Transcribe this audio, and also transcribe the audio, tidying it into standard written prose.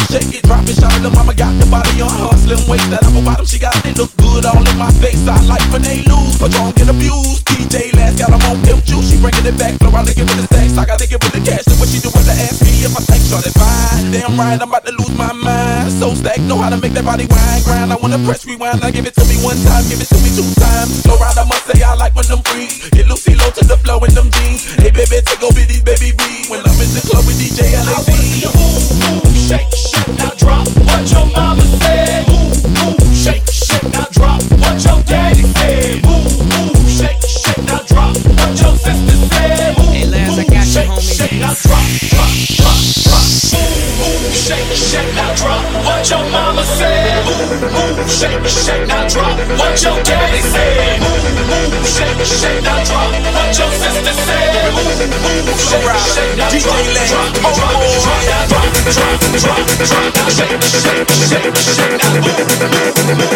shake it, drop it, shout it. The mama got the body on her slim waist. That upper bottom she got, it look good all in my face. I like when they lose, but don't get abused. DJ Last got them on pimp juice. She bringing it back, flow out to give it the stacks. I gotta give it the cash. So what she doing to ask me if I think short it fine? Damn right, I'm about to lose my mind. So stacked, know how to make that body wine grind. I wanna press rewind, now give it to me one time, give it to me two times. Slow round, I must say I like when them freeze. Get Lucy low to the flow in them jeans. Hey baby, take over these baby beats. When I'm in the club with DJ LAZ. I wanna see you move, shake, shake, now drop what your mama said. Move, shake, shake, now drop what your daddy said. Move, shake, shake, now drop what your sister said. Hey Laz, I got you, homie. Shake, now drop. Move, shake, shake, now drop what your mama said. Move, shake, shake, now drop what your daddy said. Move, shake, shake, now drop what your sister said. Move, shake, shake, now drop now shake, shake, shake, now move.